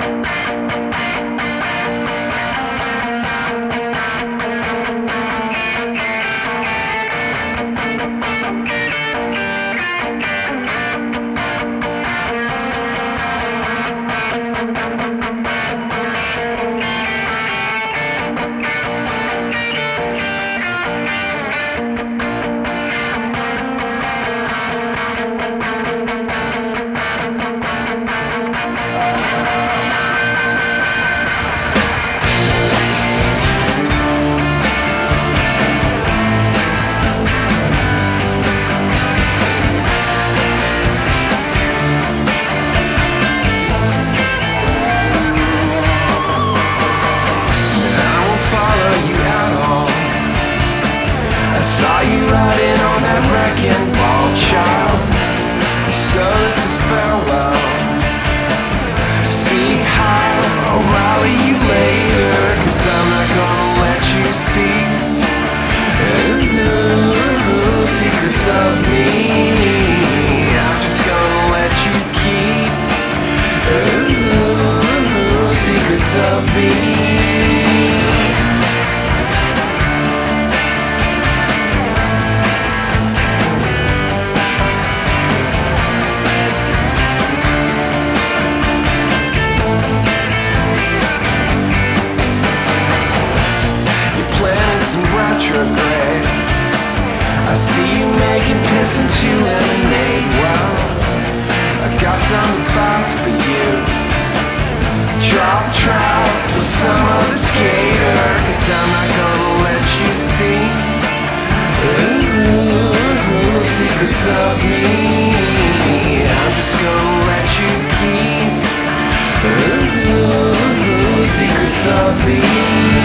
Saw you riding on that wrecking ball, child. So this is farewell. See how I'll rally you later, 'cause I'm not gonna let you see secrets of me. I'm just gonna let you keep secrets of me. Retrograde. I see you making piss into lemonade. Well, I got some advice for you. Drop trout with some other skater, 'cause I'm not gonna let you see secrets of me. I'm just gonna let you keep secrets of me.